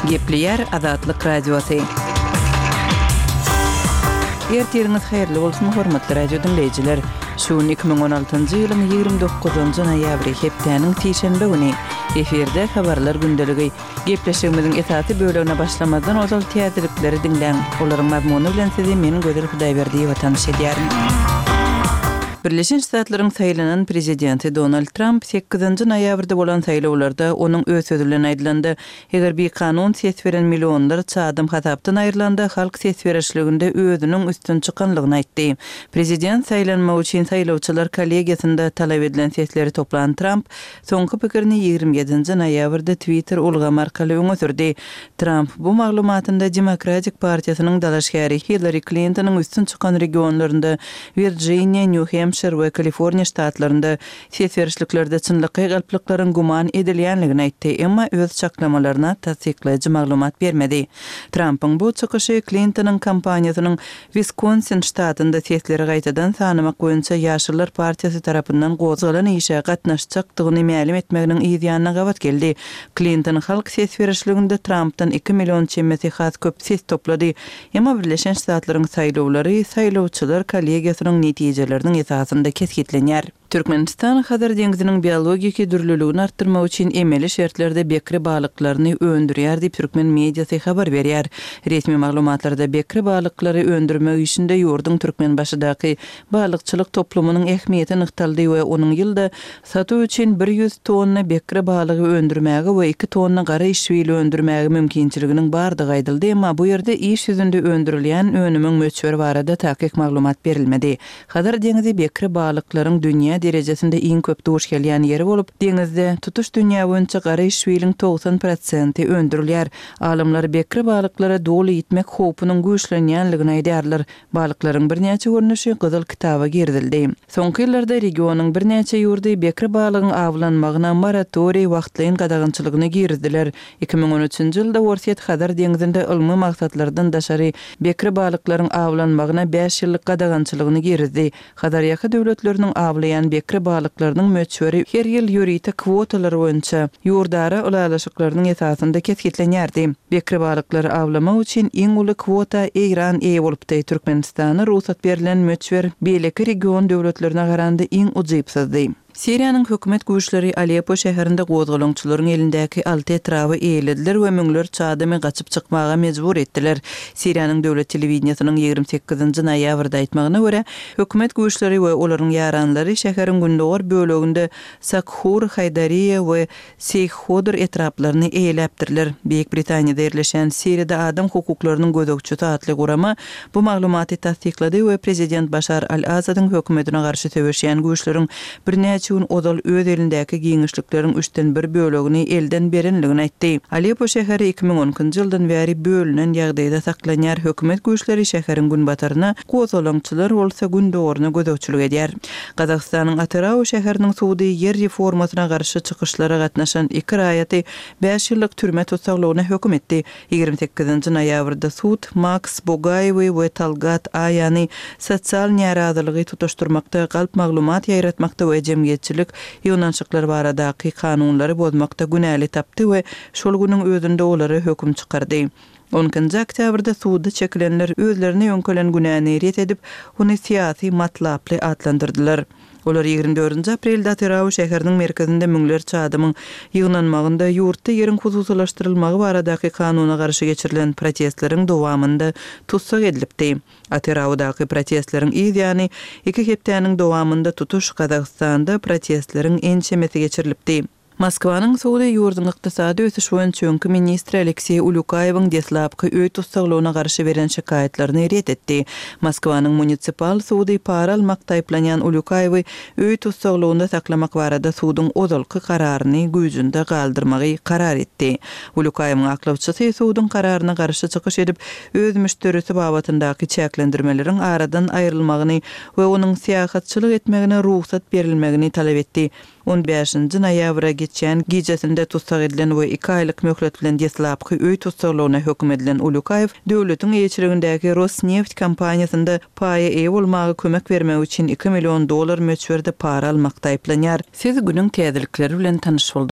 Gepleyer Azatlyk Radiosu. Ertiriniz hayırlı bolsun hormatly radio dinleyijiler. Şu 2016-njy ýylyň 29-njy noýabry hepdeniň tiýşenbe güni eferde habarlar gündeligi gepleşigimiziň esasy bölegine başlamadan ozal täzelikleri dinlen. Olaryň mazmuny bilen sizi meniň gözel Hudaýberdi watanyş edýärim. Birleşen Ştatlaryň saýlanan prezidenti Donald Trump 8-nji noýabrda bolan saýlawlarda onuň öz sözü bilen aýdylanda, eger bir kanun ses beren millionlar çadım hatapdan aýrylanda halk ses berişliginde özüniň üstün çykanlygyny aýtdy. Prezident saýlanma üçin saýlawçylar kollegiýasynda talap edilen sesleri toplanan Trump soňky pikirini 27-nji noýabrda Twitter ulgamy arkaly öňe sürdi. Trump bu maglumatynda Demokratik partiýasynyň dalaşgary Hillary Clinton'yň üstün çykan regionlarynda Virginia, New Hampshire we Kaliforniya ştatlarında ses berişliklerde çynlyky galplyklaryň guman edilýänligini aýtdy, emma öz çaklamalaryna tasdikleýiji maglumat bermedi. Trump'ın bu çykyşy Clinton'yň kampaniýasynyň Wisconsin ştatynda sesleri gaýtadan sanymak boýunça Ýaşylar partiýasy tarapyndan gozgalan işe gatnaşjakdygyny ma'lum etmeginiň ýa-da gawat geldi. Clinton halk ses berişliginde Trump'dan 2 million çemmesi has köp ses toplady, emma Birleşen Ştatlaryň saýlawlary saýlawçylar kollegiýasynyň netijeleriniň esasında kesgitlenýär. Türkmenistan Hazar deňiziniň biologiki dürlülügini artdyrmak üçin emeli şertlerde bekri balyklaryny öndürýär diýip türkmen mediasy habar berýär. Resmi maglumatlarda bekri balyklary öndürmek işinde ýurdun türkmen başydaky balykçylyk toplumynyň ähmiýeti nyktaldy we onuň ýylda satu üçin 100 tonna bekri balygy öndürmäge we 2 tonna gara işbili öndürmäge mümkinçiliginiň bardygy aýdyldy, emma bu ýerde iş ýüzünde öndürilýän önümiň möçberi barada täkik maglumat berilmedi. Hazar deňizi bekri balyklaryň dünýä derejesinde iň köp duş gelýän ýeri bolup, deňizde tutuş dünýä boýunça gara işbiliň 90% öndürilýär. Alimler bekri balyklara doly ýitmek howpunyň güýçlenýänligini aýdýarlar. Balyklaryň birnäçe görnüşi Gyzyl kitaba girdildi. Soňky ýyllarda regionyň birnäçe ýurdy bekri balygyň awlanmagyna moratoriýa wagtlaryň gadagynçylygyny girdiler. 2013-nji ýylda Worset Hazar deňizinde ilmi maksatlardan daşary bekri balyklaryň awlanmagyna 5 ýyllyk gadagynçylygyny girdi. Hazar ýaky döwletleriniň awlaýan bekri balyklarynyň möçberi her ýyl ýörite kwotalary boýunça ýurdara ulalaşyklarynyň esasynda kesgitlenýärdi. Bekri balyklary awlamak üçin iň uly kwota Eýran eýe bolupdy. Türkmenistana ruhsat berilen möçber beýleki region döwletlerine garanda iň uzypsyzdy. Siriýanyň hökümet güýçleri Aleppo şäherinde gozgalançylaryň elindäki 6 etrawy eýlediler we müňler çadymy gaçyp çykmaga mejbur etdiler. Siriýanyň döwlet telewizionasynyň 28-nji noýabrda aýtmagyna görä, hökümet güýçleri we olaryň ýaranlary şäheriň gündöwer böleginde Sakhur, Haydariýa we Seyhodur etraplaryny eýlepdirler. Beýik Britaniýada ýerleşen Siriýada adam hukuklarynyň gözegçisi atly gurama bu maglumaty tasdiklady we prezident Başar al-Asadyň hökümetine garşy töweşýän güýçleriň birnäçe odal öz elindäki giňişlikleriň 3/1 bölegini elden berenligini aýtdy. Aleppo şäheri 2010-njy ýyldan bäri bölünen ýagdaýda saklanýar. Hökümet güýçleri şäheriň günbataryna gozgalançylar bolsa gündöwrüne gözegçilik edýär. Gazagstanyň Atyrau şäheriniň suwdy ýer reformasyna garşy çykyşlara gatnaşan 2 raýaty 5 ýyllyk türme tutsaklygyna hökm etdi. 28-nji noýabrda sud Max Bogayewy we Talgat Ayany sosial narazylygy tutuşdurmakda, galp maglumat ýaýratmakda we jemgyýetçilik ýonançyklar baradaky kanunlary bozmakda günäli tapdy we şol güniň özünde olary hökm çykardy. 10-njy oktýabrda suwda çekilenler özlerini ýönkelen günäni ret edip, ony siýasy matlaply adlandyrdylar. Olar 24-nji aprelde Atyrau şäheriniň merkezinde müňler çadymyň ýygnanmagynda ýurtda ýeriň hususylaşdyrylmagy baradaky kanuna garşy geçirilen protestleriň dowamında tutsak edilipdi. Atyraudaky protestleriň ýa-ni 2 hepdeniň dowamında tutuş Gazagstanda protestleriň ençemesi geçirilipdi. Moskvanyň suwdy ýurdun ykdysady ösüş boýunça öňkü ministri Aleksey Ulyukayewiň deslapky öý tutsaklygyna garşy beren şikaýetlerini ret etdi. Moskvanyň munisipal suwdy para almak taýplanýan Ulyukayewi öý tutsaklygyny saklamak barada suwdyň ozalky kararyny güýjünde galdyrmagy karar etdi. Ulyukayewiň aklawçysy suwdyň kararyna garşy çykyş edip, öz müşterisi babatyndaky çäklendirmeleriň aradan aýrylmagyny we onuň syýahatçylyk etmegine ruhsat berilmegini talap etdi. 15-nji noýabra geçen gecesinde tutsak edilen we 2 aýlyk möhlet bilen deslapky öý tutsaklygyna hökm edilen Ulyukayew döwletiň ýetirigindäki Rosneft kompaniýasynda paýa eýe bolmagy kömek bermek üçin $2 million möçberde para almak taýplanýar. Siz günüň täzelikleri bilen tanyş